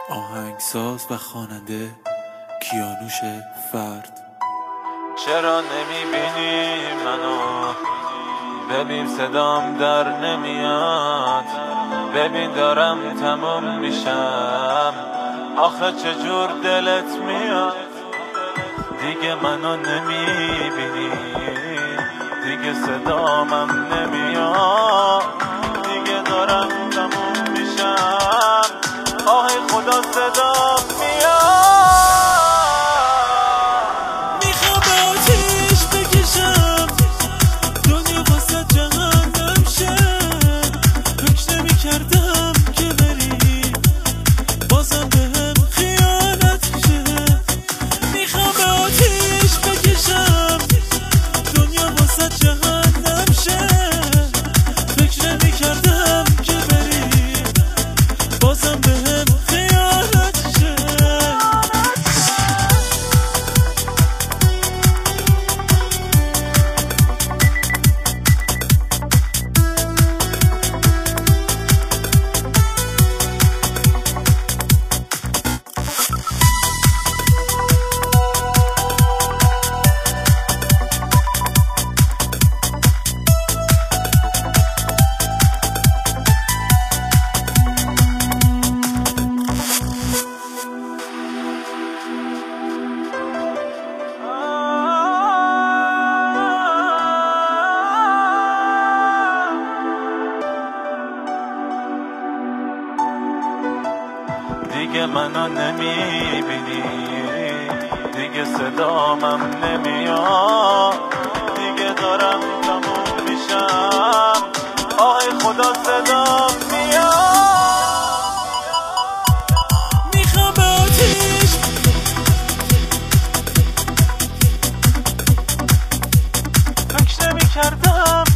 آهنگساز و خواننده کیانوش فرد. چرا نمیبینی منو؟ ببین صدام در نمیاد، ببین دارم تموم میشم، آخه چجور دلت میاد؟ دیگه منو نمیبینی، دیگه صدامم نمیاد، دیگه دارم تموم میشم، آه خدا صدام میاد. میخوام به آتیش بکشم دنیا واسه جهنم شه، فکر نمی‌کردم که بری بازم بهم خیانت شه. میخوام به آتیش بکشم دنیا واسه جهنم شه، فکر نمی‌کردم که بری بازم بهم خیانت شه. دیگه منو نمیبینی، دیگه صدامم نمیاد، دیگه دارم تموم میشم، آه خدا صدام میاد. میخوام به آتیش فکر نمی‌کردم